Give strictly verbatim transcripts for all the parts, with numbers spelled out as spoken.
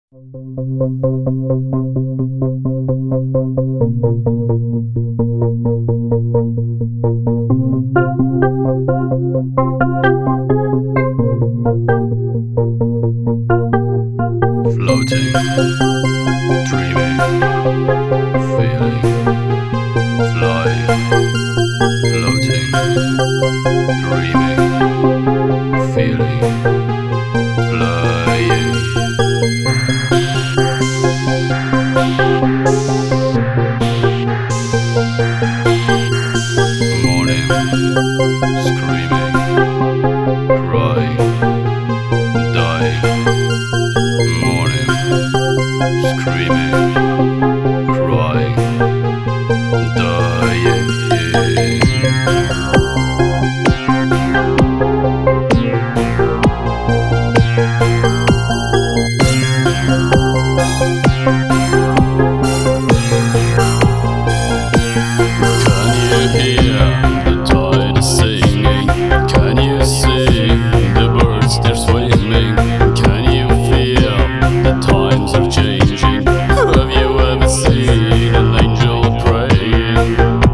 Floating, dreaming, feeling, flying, floating, dreaming, feeling, flying. Morning, screaming, crying, dying. Morning, screaming, crying, dying. Can you hear the tide is singing? Can you see the birds they're swimming? Can you feel the times are changing? Have you ever seen an angel praying?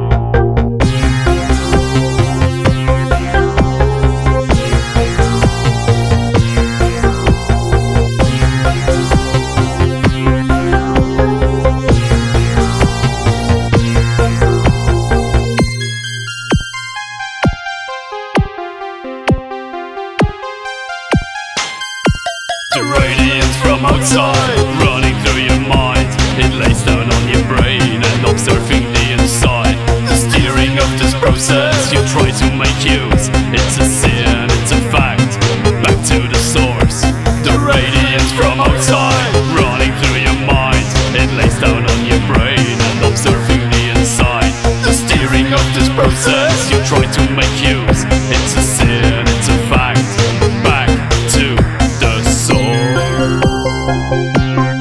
The radiance from outside running through your mind, it lays down on your brain and observing the inside. The steering of this process you try to make use. It's a sin, it's a fact. Back to the source. The radiance from outside running through your mind, it lays down on your brain and observing the inside. The steering of this process you try to make use. It's a sin, it's a fact. Back to the source.